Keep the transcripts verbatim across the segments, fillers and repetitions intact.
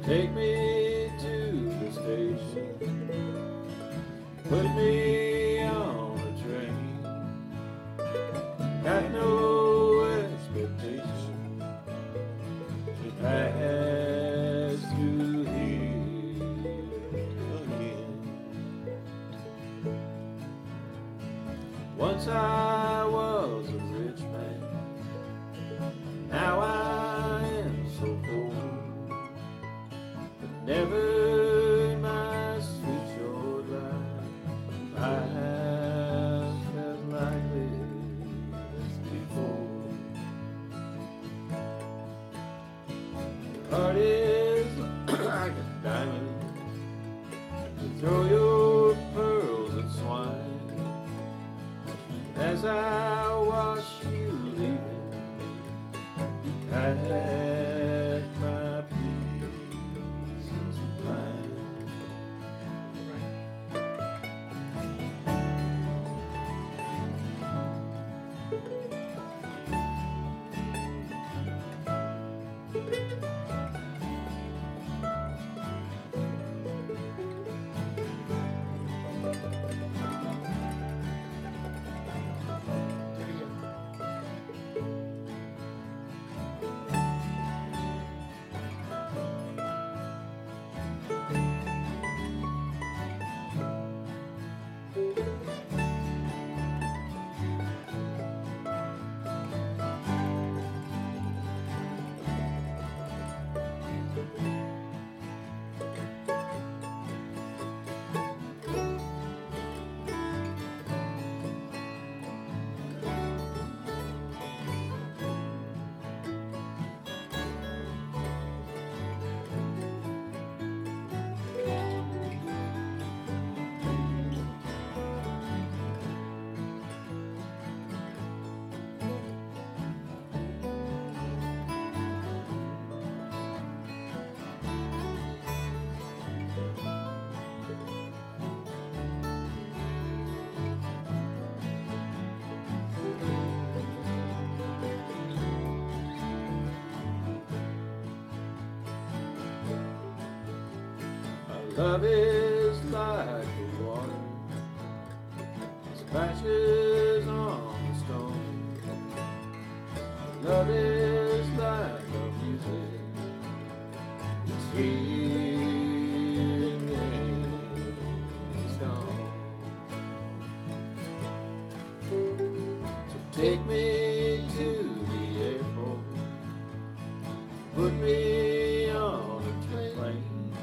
Take me to the station, put me on a train. Got no expectation to pass through here again. Once I was a rich man, now I am so poor. Never in my sweet short life I have felt like this before. Your heart is like a diamond, you throw your pearls at swine. As I watch you leaving, I had my peace of mind. Love is like the water, splashes on the stone. Love is like the music, it's here and it's gone. So take me to the airport, put me on a plane.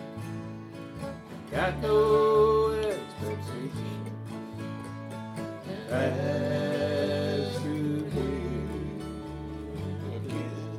Got no expectation as through here again.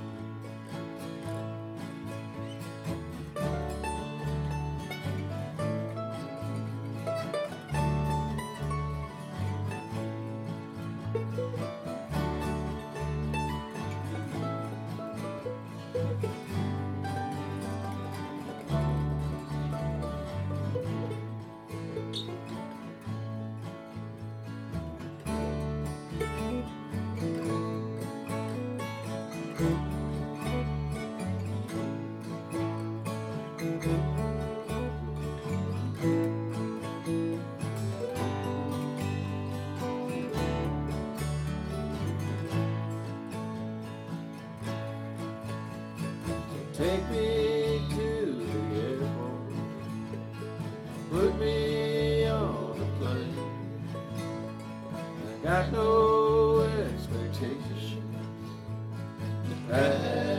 Take me to the airport, put me on a plane. I got no expectations.